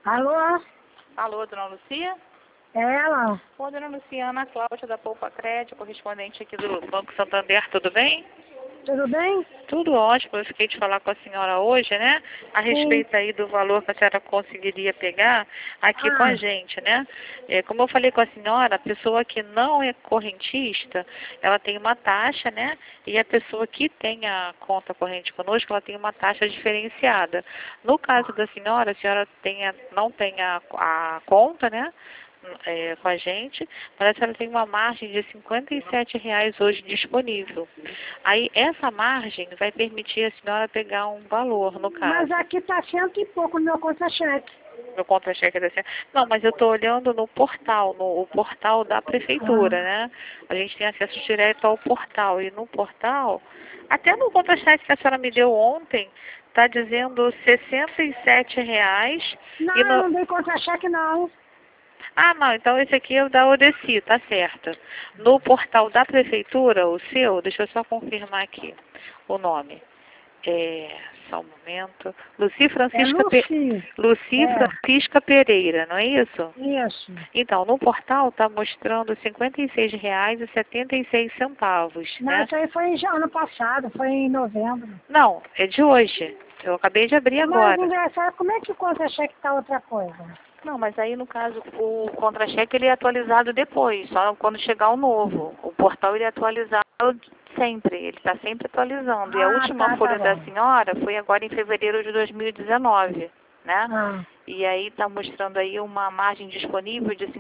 Alô? Alô, dona Lucia? É ela? Ô, dona Luciana, Cláudia da Poupa Crédito, correspondente aqui do Banco Santander, tudo bem? Tudo bem? Tudo ótimo, eu fiquei de falar com a senhora hoje, né? A respeito aí do valor que a senhora conseguiria pegar aqui com a gente, né? Como eu falei com a senhora, a pessoa que não é correntista, ela tem uma taxa, né? E a pessoa que tem a conta corrente conosco, ela tem uma taxa diferenciada. No caso da senhora, a senhora não tem a conta, né? Com a gente, mas a senhora tem uma margem de R$ 57 hoje disponível. Aí essa margem vai permitir a senhora pegar um valor, no caso. Mas aqui tá cento e pouco no meu contra-cheque. No contra-cheque da senhora. Não, mas eu estou olhando no portal, o portal da prefeitura, né? A gente tem acesso direto ao portal. E no portal, até no contra-cheque que a senhora me deu ontem, está dizendo R$ 67. Não, E eu no... não dei contra-cheque não. Ah, não, então esse aqui é o da Odessi, tá certo. No portal da prefeitura, o seu, deixa eu só confirmar aqui o nome. Só um momento. É Luci É, Francisca Pereira, não é isso? isso. Então, no portal está mostrando R$ 56,76, Não, né? isso aí foi já ano passado, foi em novembro. Não, é de hoje. Eu acabei de abrir Mas, agora. engraçado, como é que o contra-cheque tá outra coisa? Não, mas aí no caso o contra-cheque ele é atualizado depois, só quando chegar o novo. O portal ele é atualizado sempre, ele está sempre atualizando. E a última Tá folha da bom. senhora foi agora em fevereiro de 2019, né? Ah, E aí está mostrando aí uma margem disponível de R$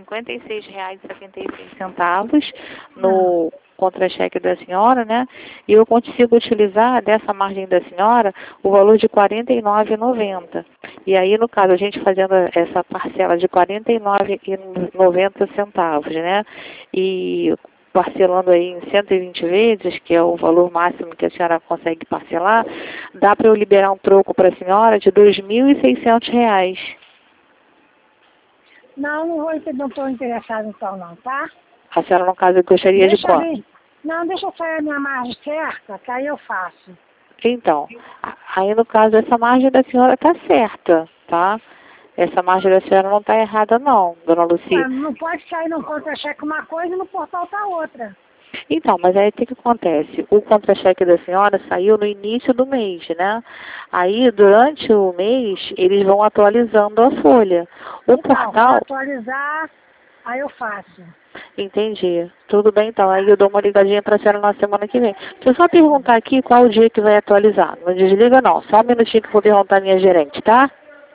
56,76 no contra-cheque da senhora, né? E eu consigo utilizar dessa margem da senhora o valor de R$ 49,90. E aí, no caso, a gente fazendo essa parcela de R$ 49,90, né? E parcelando aí em 120 vezes, que é o valor máximo que a senhora consegue parcelar, dá para eu liberar um troco para a senhora de R$ 2.600. não estou interessado então não, tá? A senhora, no caso, gostaria de Deixa quanto? ali. Não, deixa eu sair a minha margem certa, que aí eu faço. Então, aí no caso, essa margem da senhora está certa, tá? Essa margem da senhora não está errada não, dona Lucia. Ué, não pode sair no contra-cheque uma coisa e no portal tá outra. Então, mas aí o que acontece? O contra-cheque da senhora saiu no início do mês, né? Aí, durante o mês, eles vão atualizando a folha. O Então, quando portal... atualizar, aí eu faço. Entendi. Tudo bem, então. Aí eu dou uma ligadinha para a senhora na semana que vem. Deixa eu só perguntar aqui qual o dia que vai atualizar. Não desliga, não. Só um minutinho que eu vou perguntar a minha gerente, tá?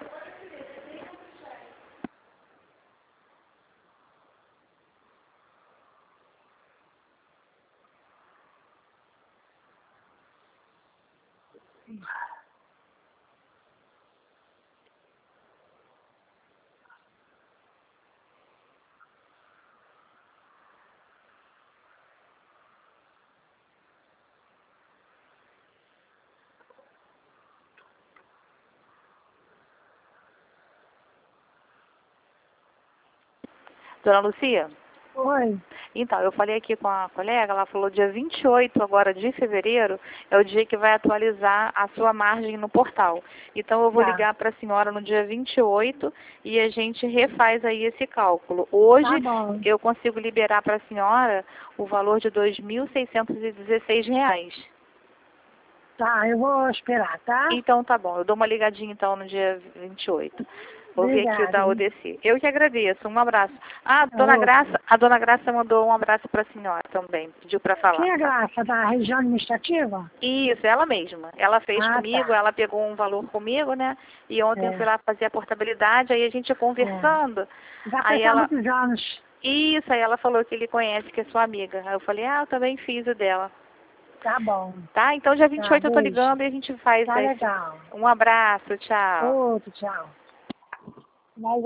Dona Lucia? Oi. Então, eu falei aqui com a colega, ela falou dia 28 agora de fevereiro é o dia que vai atualizar a sua margem no portal. Então, eu vou Tá. ligar para a senhora no dia 28 e a gente refaz aí esse cálculo. Hoje, Tá bom. eu consigo liberar para a senhora o valor de R$ 2.616. Tá, eu vou esperar, tá? Então, tá bom. Eu dou uma ligadinha, então, no dia 28. Vou ver aqui o Obrigada. da ODC. Eu que agradeço. Um abraço. Ah, Outro. A dona Graça mandou um abraço para a senhora também. Pediu para falar. Quem é a Graça? Da região administrativa? Isso, ela mesma. Ela fez Ah, comigo, tá. ela pegou um valor comigo, né? E ontem eu fui É, lá fazer a portabilidade, aí a gente é. conversando, Já aí fez há ela... muitos anos. Isso, aí ela falou que ele conhece, que é sua amiga. Aí eu falei, eu também fiz o dela. Tá bom. Tá? Então dia vinte e Tá, oito eu tô beijo. ligando e a gente faz Tá esse... legal. Um abraço, tchau. Outro, tchau. Mas